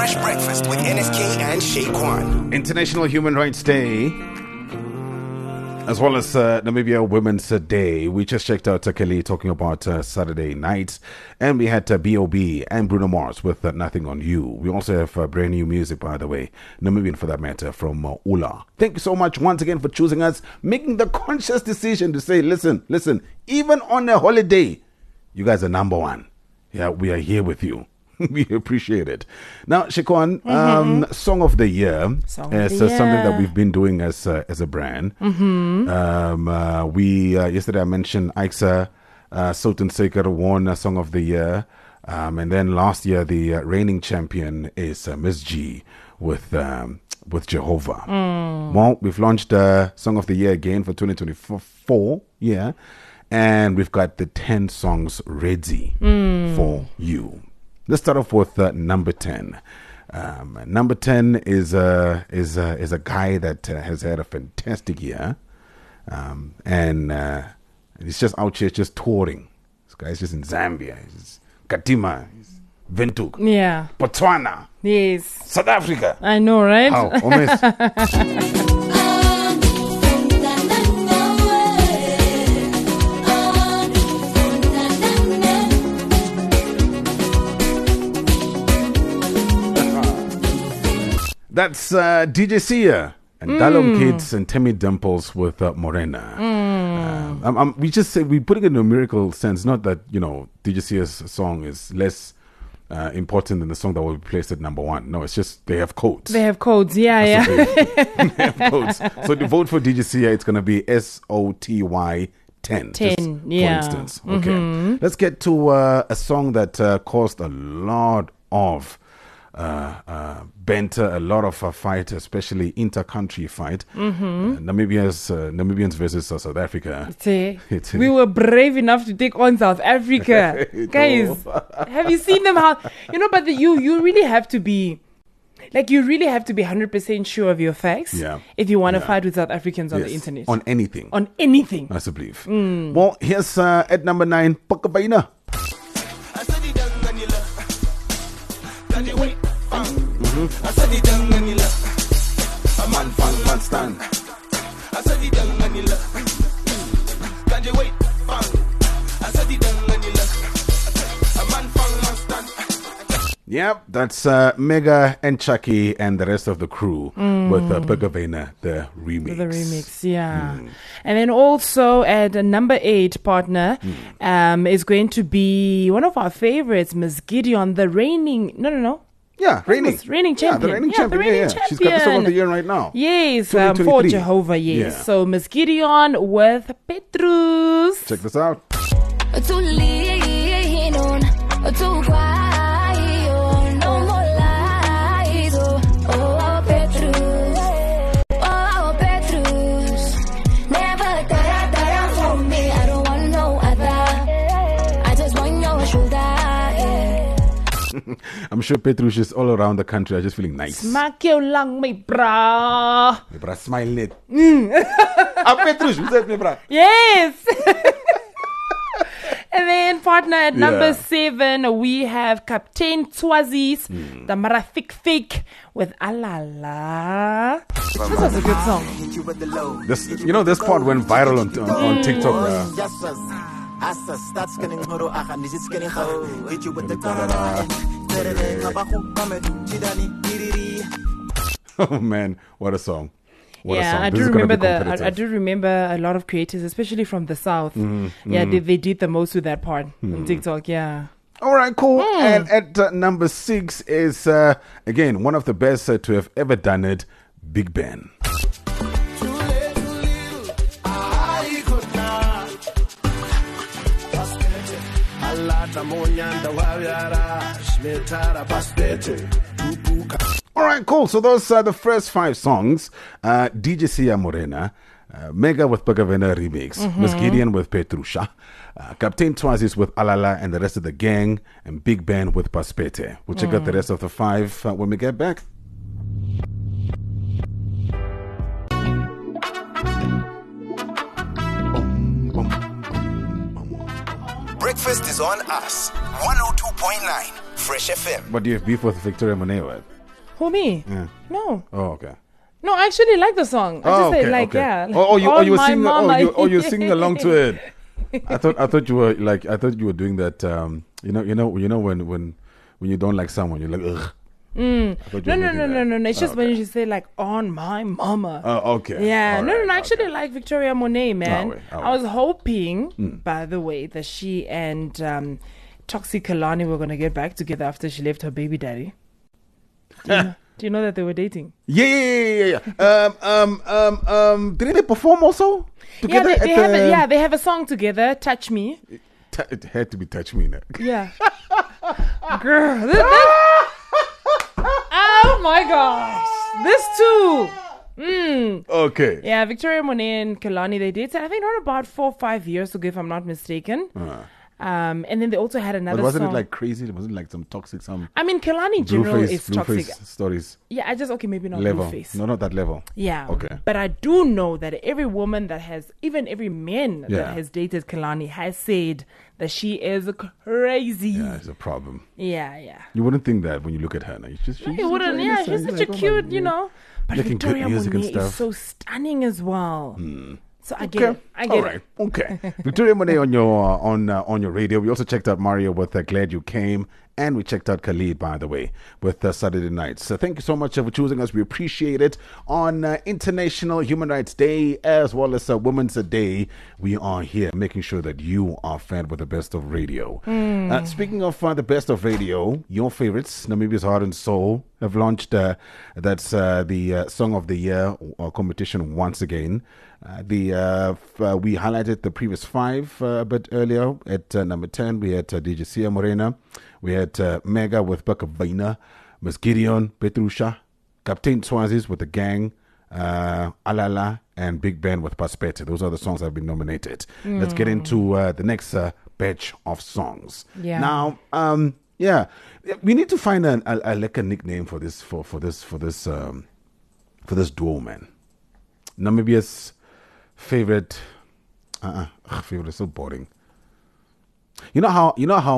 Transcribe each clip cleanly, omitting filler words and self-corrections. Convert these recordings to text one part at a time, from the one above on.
Fresh Breakfast with NSK and Shaquan. International Human Rights Day, as well as Namibia Women's Day. We just checked out Kelly talking about Saturday nights, and we had B.O.B. and Bruno Mars with Nothing on You. We also have brand new music, by the way, Namibian for that matter, from Ula. Thank you so much once again for choosing us, making the conscious decision to say, listen, even on a holiday, you guys are number one. Yeah, we are here with you. We appreciate it. Now, Shikon, Song of the Year is something that we've been doing as a brand. Yesterday I mentioned Aixa Sultan Seker won Song of the Year. And then last year, the reigning champion is Miss G with Jehovah. Well, we've launched Song of the Year again for 2024. Yeah. And we've got the 10 songs ready for you. Let's start off with number 10. Number 10 is a guy that has had a fantastic year, and he's just out here just touring. This guy's just in Zambia, he's Katima, he's Windhoek, Botswana, South Africa. I know, right? How? That's DJ Sia and Dalom Kids and Temi Dimples with Morena. We just say, we put it in a numerical sense, not that, DJ Sia's song is less important than the song that will be placed at number one. No, it's just they have codes. They have codes, yeah. They have codes. So to vote for DJ Sia, it's going to be SOTY 10. 10, yeah. For instance. Okay. Let's get to a song that caused a lot of banter, a lot of fight, especially inter-country fight. Namibians versus South Africa. We were brave enough to take on South Africa. Guys, have you seen them? But you really have to be, you really have to be 100% sure of your facts if you want to fight with South Africans on the internet. On anything. On anything. I believe. Well, here's at number 9, Pakabaina. I said it down and you left. A man fan man stand. I said it down and you left. Can you wait? I said it down and you left. A man fan man stand. Yep, that's Mega and Chucky and the rest of the crew with Pagavena, the remix. The remix, yeah. And then also at number 8, partner, is going to be one of our favorites, Miss Gideon, the reigning. No. Yeah, reigning champion. Yeah, the reigning champion. She's got the Song of the Year right now. Yes, for Jehovah, yes. Yeah. So Miss Gideon with Petrus. Check this out. I'm sure Petrus is all around the country are just feeling nice. Smack your lung, my bra. My bra, smile net. Petrus, who's that, my bra? Yes. And then, partner, at number 7, we have Captain Twazis, the Marafik Fake with Alala. This was a good song. This part went viral on TikTok. Oh man, what a song. I do remember a lot of creators, especially from the South. They did the most with that part on TikTok. All right, cool. And at number 6 is again one of the best to have ever done it, Big Ben. All right, cool. So those are the first 5 songs. DJ Sia Morena, Mega with Pagavena remix, Miss Gideon with Petrusha, Captain Twazis with Alala and the rest of the gang, and Big Ben with Paspete. We'll check out the rest of the 5 when we get back. Breakfast is on us. 102.9 Fresh FM. What do you have beef with Victoria Monet with? Who, me? Yeah. No. Oh, okay. No, I actually like the song. I just say, like, yeah. Like, You were my singing. mama. You're singing along to it. I thought you were doing that. You know when you don't like someone, you're like, ugh. No. It's just when you say like on my mama. Oh, okay. Yeah. All No. right, I actually like Victoria Monet, man. All right. I was hoping, by the way, that she and Toxic Kalani were gonna get back together after she left her baby daddy. Do you know that they were dating? Yeah. Didn't they perform also together? Yeah, they have a song together, Touch Me. It had to be Touch Me now. Yeah. Girl, oh my gosh. This too. Okay. Yeah, Victoria Monet and Kalani, they dated, I think, around about 4 or 5 years ago, if I'm not mistaken. And then they also had another But wasn't song. it like crazy? Wasn't it like some toxic, I mean, Kalani in general is toxic. Blueface stories Yeah, maybe not level. Blueface. No, not that level. Yeah. Okay. But I do know that every woman that has, even every man that has dated Kalani has said that she is crazy. Yeah, it's a problem. Yeah. You wouldn't think that when you look at her. She's She's such a cute, But making good Victoria music and Monet stuff. is so stunning as well. So I get it. All right. Okay. Victoria Monet on your radio. We also checked out Mario with Glad You Came. And we checked out Khalid, by the way, with Saturday Nights. So thank you so much for choosing us. We appreciate it. On International Human Rights Day, as well as Women's Day, we are here making sure that you are fed with the best of radio. Speaking of the best of radio, your favorites, Namibia's Heart and Soul, have launched that's the Song of the Year competition once again. We highlighted the previous 5 a bit earlier. At number 10, we had DJ Sia Morena. We had Mega with Bakavaina, Miss Gideon, Petrusha, Captain Swazis with The Gang, Alala, and Big Ben with Paspete. Those are the songs that have been nominated. Let's get into the next batch of songs. Yeah. Now, we need to find a nickname for this duo, man. Namibia's favorite is so boring. You know how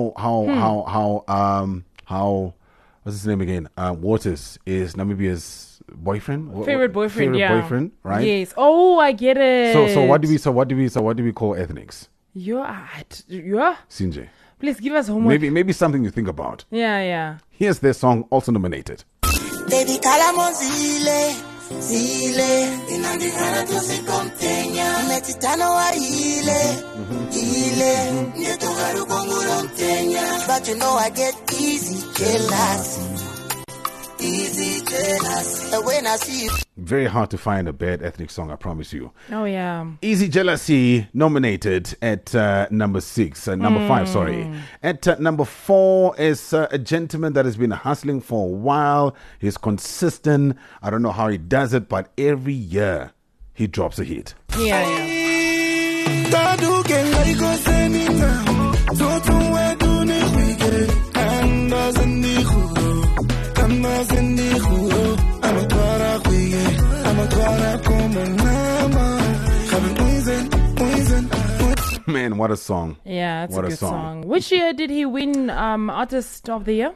what's his name again? Waters is Namibia's boyfriend. Favorite boyfriend, boyfriend, right? Yes. Oh, I get it. So what do we call ethnics? Yeah. Sinje. Please give us homework. Maybe something you think about. Yeah. Here's their song, also nominated. Baby Kalamozile, Zile, inandikana tusikomtenya, metitano wa ile, nyetugaru konguro mtenya. But you know I get easy jealousy. And when I see you, very hard to find a bad ethnic song, I promise you. Oh, yeah. Easy Jealousy nominated at number 6, number 5, sorry. At number 4 is a gentleman that has been hustling for a while. He's consistent. I don't know how he does it, but every year he drops a hit. Yeah. Man, what a song. Yeah, it's what a good song. Which year did he win Artist of the Year?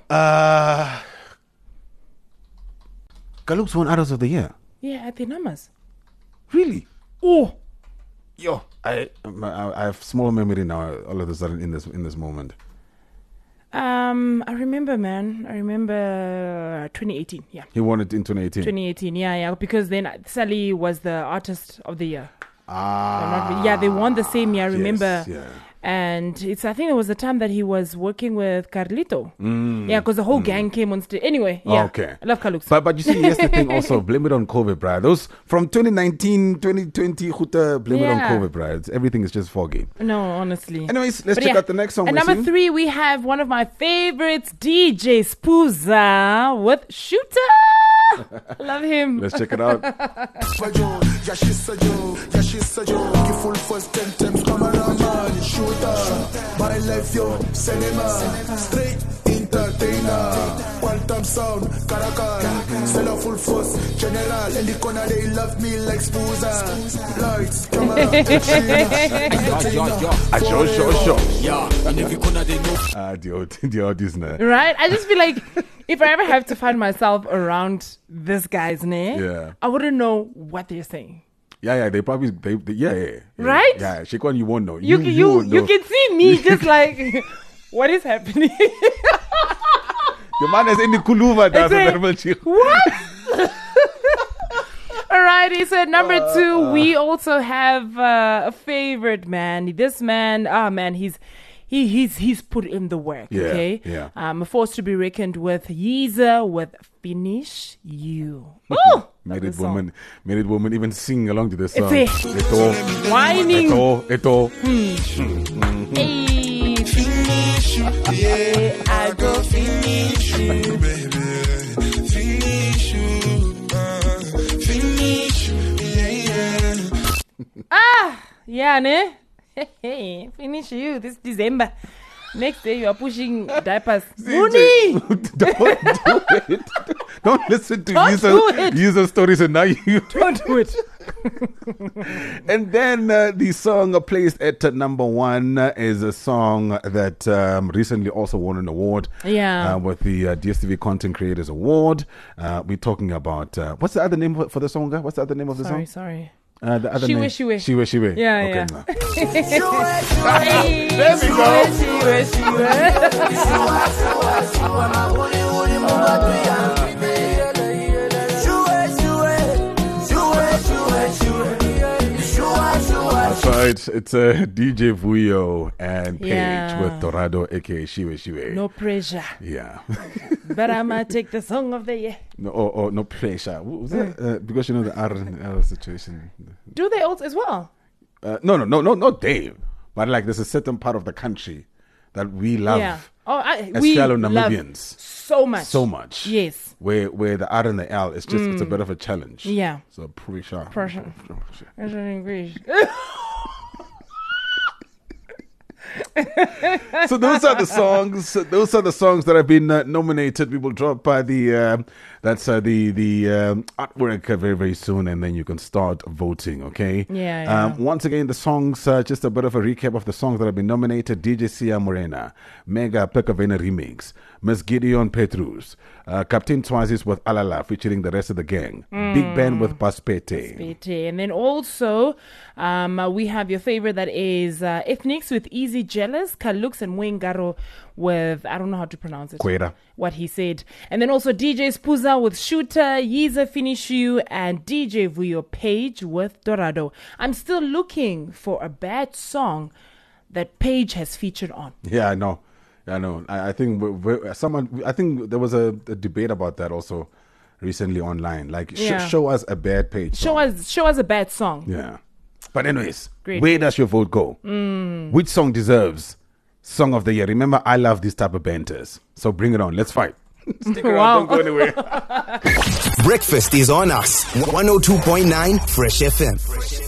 Galoops won Artist of the Year. Yeah, at the numbers. Really? Oh. Yo, I have small memory now all of a sudden in this moment. I remember 2018, yeah. He won it in 2018. 2018, yeah, because then Sally was the Artist of the Year. Ah. They won the same year, I remember. Yes, yeah. And I think it was the time that he was working with Carlito. Yeah, because the whole gang came on stage. Anyway, yeah. Okay. I love Kalux. But you see, here's the thing also. Blame it on COVID, bruh. Those from 2019, 2020, blame it on COVID, bruh. Everything is just foggy. No, honestly. Anyways, let's check out the next song. At number 3, we have one of my favorites, DJ Spooza with Shooter. Love him. Let's check it out. My life, yo, cinema, straight entertainer. Quantum sound, Caracal, sell a full force, general. In the corner, they love me like Spooza. Lights, camera, The audience now. Right? I just feel like if I ever have to find myself around this guy's name, Yeah. I wouldn't know what they're saying. Yeah, they probably, yeah. Right? Yeah, Shekwan, you won't know. You won't know. can see me just like, what is happening? The man is in the Kuluva. What? Alrighty, so at number 2, we also have a favorite man. This man, he's put in the work. Yeah, Okay, yeah. A force to be reckoned with. Yeezer with Finish You. Oh, Married woman even sing along to this song. It's whining. Eto. Hey, finish you, yeah, I go finish you, baby. Finish you, finish you, yeah. Yeah, ne? Hey, finish you this December. Next day you are pushing diapers. Mooney! Don't do it. Don't listen to Don't user stories and now you Don't do it. And then the song placed at number 1 is a song that recently also won an award. Yeah. With the DSTV Content Creators Award. We're talking about what's the other name for the song? What's the other name of the song? Sorry. The other name. Shiwe. Yeah. There we go. That's right. It's DJ Vuyo and Paige with Dorado, aka Shiwe. No pressure. Yeah. But I might take the song of the year. No, no pressure. Was that, because you know the R situation. Do they also as well? No, not Dave. But like there's a certain part of the country that we love. Yeah. As we fellow Namibians. So much. So much. Yes. Where the R and the L is just it's a bit of a challenge. Yeah. So pressure. That's in English. So those are the songs. Those are the songs that have been nominated. We will drop the artwork very, very soon, and then you can start voting. Okay. Yeah. Once again, the songs. Just a bit of a recap of the songs that have been nominated: DJ Sia Morena, Mega Pekavena remix, Miss Gideon Petrus, Captain Twazis with Alala featuring the rest of the gang, Big Ben with Paspete, and then also we have your favorite that is Ethnics with Easy Jealous, Kalux and Mwengaro with, I don't know how to pronounce it. Kwera. What he said. And then also DJ Spuza with Shooter, Yeezer Finish You, and DJ Vuyo Page with Dorado. I'm still looking for a bad song that Page has featured on. Yeah, I know. I think I think there was a debate about that also recently online. Like, show us a bad Page song. Show us a bad song. Yeah. But anyways, Great. Where does your vote go? Which song deserves Song of the Year? Remember, I love these type of banters. So bring it on. Let's fight. Stick around. Don't go anywhere. Breakfast is on us. 102.9 Fresh FM.